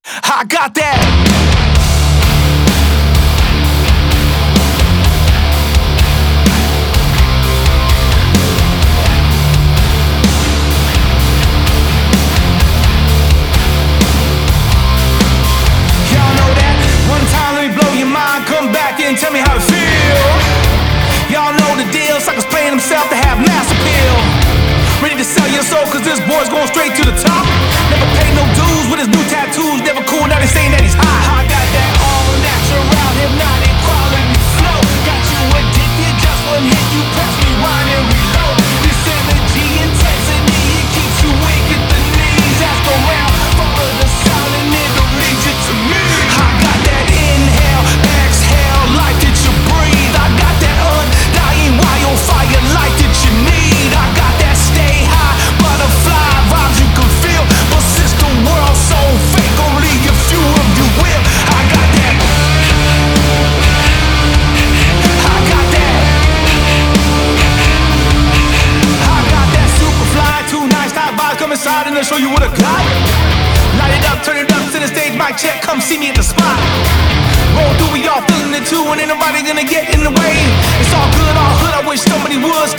I got that. Come back and tell me how it feel. Y'all know the deal. Suckers playing himself to have mass appeal. Ready to sell your soul cause this boy's going straight to the top. Never paid no dues with his new tattoos. Never cool, now they saying that he's hot. I got that all natural, hypnotic quality flow. Got you addicted, just one hit, you press rewind and reload. This energy intensity, it keeps you weak at the knees. Ask around, follow the sound and it'll lead you to me. I got that inhale, exhale, life that you breathe. I got that undying wildfire light that you need. I got that stay high, butterfly vibes you can feel. But since the world's so fake, only a few of you will. I got that. I got that. I got that super fly, 2 nice top vibes. Come inside and I'll show you what I got. Light it up, turn it up to the stage, mic check, come see me at the spot. Roll through, we all feeling it too, and ain't nobody gonna get in the way. It's all good, all hood, I wish somebody would